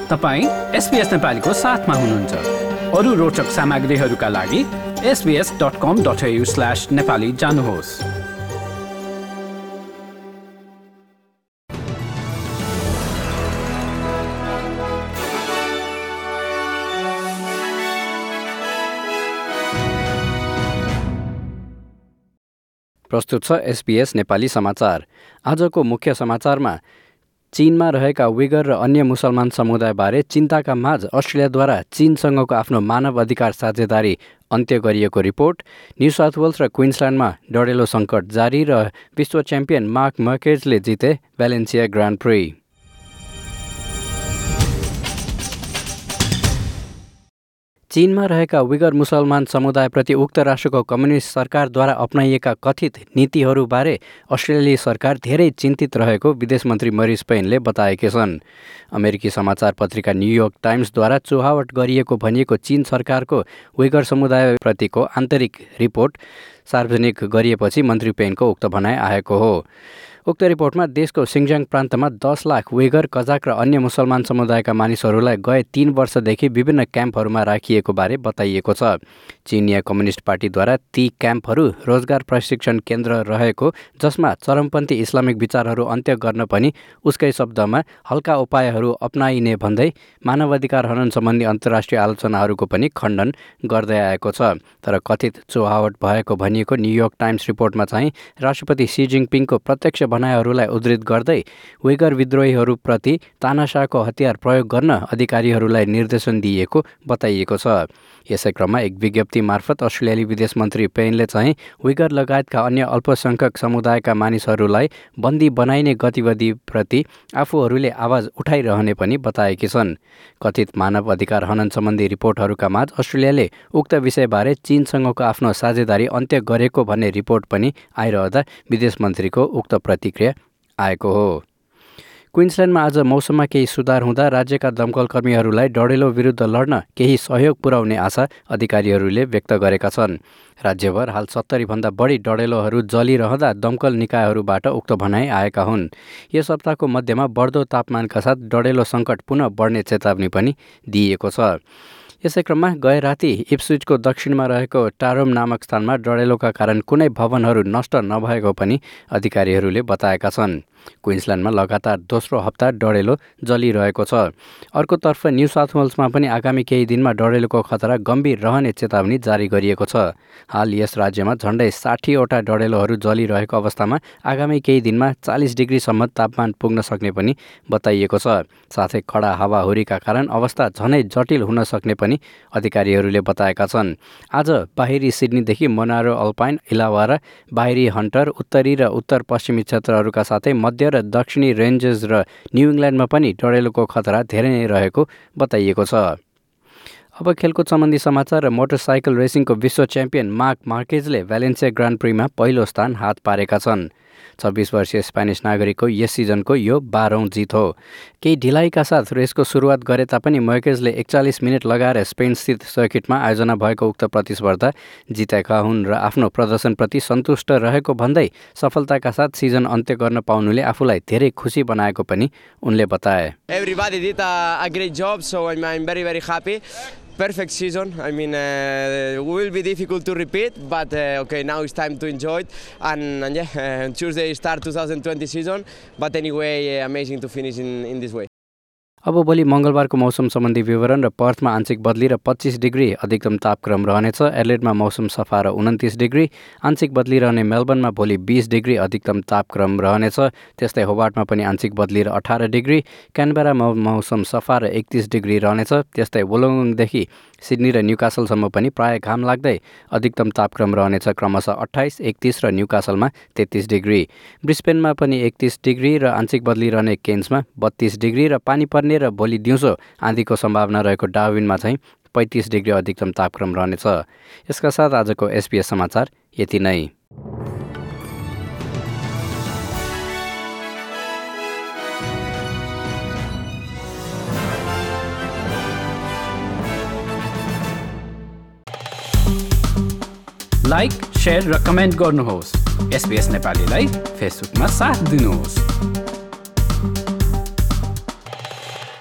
तपाईं SBS नेपालीको साथमा हुनुहुन्छ। अरू रोचक सामग्रीहरूका लागि sbs.com.au/nepali जानुहोस्। प्रस्तुत छ SBS नेपाली समाचार। आजको मुख्य समाचारमा चीनमा रहेका उइगर र अन्य मुसलमान समुदायबारे चिन्ताका माझ अस्ट्रेलियाद्वारा चीनसँगको आफ्नो मानव अधिकार साझेदारी अन्त्य गरिएको रिपोर्ट, न्यू साउथ वेल्स र क्विन्सल्यान्डमा डढेलो सङ्कट जारी र विश्व च्याम्पियन मार्क मार्केजले जिते भ्यालेन्सिया ग्रान्ड प्री। चीनमा रहेका उइगर मुसलमान समुदायप्रति उक्त राष्ट्रको कम्युनिस्ट सरकारद्वारा अपनाइएका कथित नीतिहरूबारे अस्ट्रेलियाली सरकार धेरै चिन्तित रहेको विदेश मन्त्री मरिस पेनले बताएका छन्। अमेरिकी समाचार पत्रिका न्युयोर्क टाइम्सद्वारा चुहावट गरिएको भनिएको चीन सरकारको उइगर समुदायप्रतिको आन्तरिक रिपोर्ट सार्वजनिक गरिएपछि मन्त्री पेनको उक्त भनाइ आएको हो। उक्त रिपोर्टमा देशको सिङजाङ प्रान्तमा 10 लाख उइगर, कजाक र अन्य मुसलमान समुदायका मानिसहरूलाई गए 3 वर्षदेखि विभिन्न क्याम्पहरूमा राखिएको बारे बताइएको छ। चिनिया कम्युनिस्ट पार्टीद्वारा ती क्याम्पहरू रोजगार प्रशिक्षण केन्द्र रहेको, जसमा चरमपन्थी इस्लामिक विचारहरू अन्त्य गर्न पनि उसकै शब्दमा हल्का उपायहरू अपनाइने भन्दै मानवाधिकार हनन सम्बन्धी अन्तर्राष्ट्रिय आलोचनाहरूको पनि खण्डन गर्दै आएको छ। तर कथित चुहावट भएको भनिएको न्युयोर्क टाइम्स रिपोर्टमा चाहिँ राष्ट्रपति सी जिनपिङको प्रत्यक्ष भनाइहरूलाई उद्धृत गर्दै उइगर विद्रोहीहरूप्रति तानाशाहको हतियार प्रयोग गर्न अधिकारीहरूलाई निर्देशन दिइएको बताइएको छ। यसै क्रममा एक विज्ञप्ति मार्फत अस्ट्रेलियाली विदेश मन्त्री पेनले चाहिँ उइगर लगायतका अन्य अल्पसङ्ख्यक समुदायका मानिसहरूलाई बन्दी बनाइने गतिविधिप्रति आफूहरूले आवाज उठाइरहने पनि बताएकी छन्। कथित मानव अधिकार हनन सम्बन्धी रिपोर्टहरूका माझ अस्ट्रेलियाले उक्त विषयबारे चीनसँगको आफ्नो साझेदारी अन्त्य गरेको भन्ने रिपोर्ट पनि आइरहँदा विदेश मन्त्रीको उक्त प्रतिक्रिया आएको हो। क्विन्सल्यान्डमा आज मौसममा केही सुधार हुँदा राज्यका दमकल कर्मीहरूलाई डढेलो विरुद्ध लड्न केही सहयोग पुर्याउने आशा अधिकारीहरूले व्यक्त गरेका छन्। राज्यभर हाल 70 भन्दा बढी डढेलोहरू जलिरहँदा दमकल निकायहरूबाट उक्त भनाइ आएका हुन्। यस हप्ताको मध्यमा बढ्दो तापमानका साथ डढेलो सङ्कट पुनः बढ्ने चेतावनी पनि दिइएको छ। यसै क्रममा गए राति इप्सविचको दक्षिणमा रहेको टारोम नामक स्थानमा डढेलोका कारण कुनै भवनहरू नष्ट नभएको पनि अधिकारीहरूले बताएका छन्। क्विन्सल्यान्डमा लगातार दोस्रो हप्ता डढेलो जलिरहेको छ। अर्कोतर्फ न्यू साउथ वेल्समा पनि आगामी केही दिनमा डढेलोको खतरा गम्भीर रहने चेतावनी जारी गरिएको छ। हाल यस राज्यमा झन्डै 60वटा डढेलोहरू जलिरहेको अवस्थामा आगामी केही दिनमा 40 डिग्रीसम्म तापमान पुग्न सक्ने पनि बताइएको छ। साथै कडा हावाहुरीका कारण अवस्था झनै जटिल हुन सक्ने पनि अधिकारीहरूले बताएका छन्। आज बाहिरी सिडनीदेखि मोनारो अल्पाइन, इलावारा, बाहिरी हन्टर, उत्तरी र उत्तर पश्चिमी क्षेत्रहरूका साथै मध्य र दक्षिणी रेन्जेस र न्यू इङ्ल्यान्डमा पनि डढेलोको खतरा धेरै नै रहेको बताइएको छ। अब खेलकुद सम्बन्धी समाचार र मोटरसाइकल रेसिङको विश्व च्याम्पियन मार्क मार्केजले भ्यालेन्सिया ग्रान्ड प्रीमा पहिलो स्थान हात पारेका छन्। 26 वर्षीय स्पेनिस नागरिकको यस सिजनको यो 12औं जित हो। केही ढिलाइका साथ रेसको सुरुवात गरे तापनि मार्केजले 41 मिनट लगाएर स्पेनस्थित सर्किटमा आयोजना भएको उक्त प्रतिस्पर्धा जितेका हुन् र आफ्नो प्रदर्शनप्रति सन्तुष्ट रहेको भन्दै सफलताका साथ सिजन अन्त्य गर्न पाउनुले आफूलाई धेरै खुसी बनाएको पनि उनले बताए। Everybody did a great job, so I'm very happy. Perfect season. I mean, will be difficult to repeat, but okay, now it's time to enjoy it. And yeah, Tuesday start 2020 season. But anyway, amazing to finish in this way. अब भोलि मङ्गलबारको मौसम सम्बन्धी विवरण र पर्थमा आंशिक बदली र 25 degree अधिकतम तापक्रम रहनेछ। एडलेडमा मौसम सफा र 29 डिग्री, आंशिक बदली रहने मेलबर्नमा भोलि 20 डिग्री अधिकतम तापक्रम रहनेछ। त्यस्तै होबार्टमा पनि आंशिक बदली र 18 डिग्री, क्यानबेरामा मौसम सफा र 31 डिग्री रहनेछ। त्यस्तै वोलोङ्गङदेखि सिडनी र न्युकासलसम्म पनि प्राय घाम लाग्दै अधिकतम तापक्रम रहनेछ, क्रमशः 28, 31 र न्युकासलमा 33 डिग्री। ब्रिस्बेनमा पनि 31 डिग्री र आंशिक बदली रहने केन्समा 32 डिग्री र पानी पर्ने र भोलि दिउँसो आँधीको सम्भावना रहेको डार्विनमा चाहिँ 35 डिग्री अधिकतम तापक्रम रहनेछ। यसका साथ आजको SBS समाचार यति नै। लाइक, शेयर र कमेन्ट गर्नुहोस्। SBS नेपालीलाई फेसबुकमा साथ दिनुहोस्।